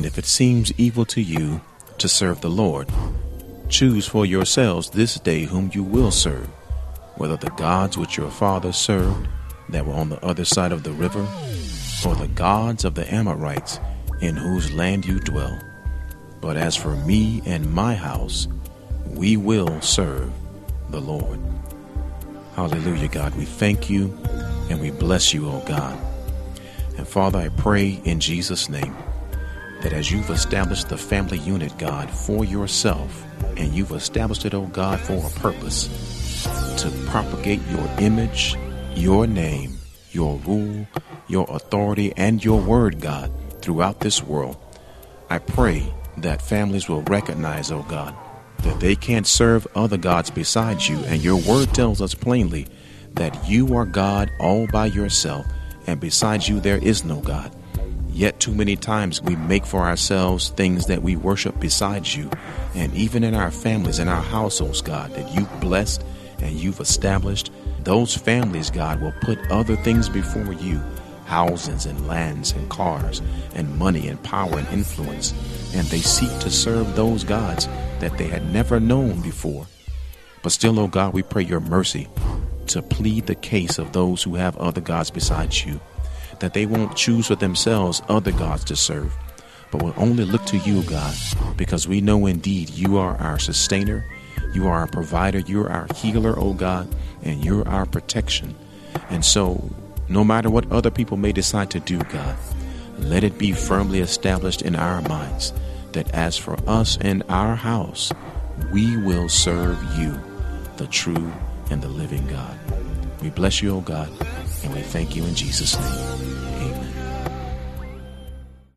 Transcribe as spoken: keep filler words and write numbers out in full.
if it seems evil to you to serve the Lord, choose for yourselves this day whom you will serve, whether the gods which your fathers served that were on the other side of the river, or the gods of the Amorites in whose land you dwell. But as for me and my house, we will serve the Lord. Hallelujah, God. We thank you and we bless you, oh God. And Father, I pray in Jesus' name that as you've established the family unit, God, for yourself, and you've established it, oh God, for a purpose, to propagate your image, your name, your rule, your authority, and your word, God, throughout this world. I pray that families will recognize, oh God, that they can't serve other gods besides you. And your word tells us plainly that you are God all by yourself, and besides you there is no God. Yet too many times we make for ourselves things that we worship besides you. And even in our families, in our households, God, that you've blessed and you've established, those families, God, will put other things before you, houses and lands and cars and money and power and influence. And they seek to serve those gods that they had never known before. But still, oh God, we pray your mercy to plead the case of those who have other gods besides you, that they won't choose for themselves other gods to serve, but will only look to you, God, because we know indeed you are our sustainer, you are our provider, you're our healer, oh God, and you're our protection. And so, no matter what other people may decide to do, God, let it be firmly established in our minds that as for us and our house, we will serve you, the true and the living God. We bless you, oh God, and we thank you in Jesus' name.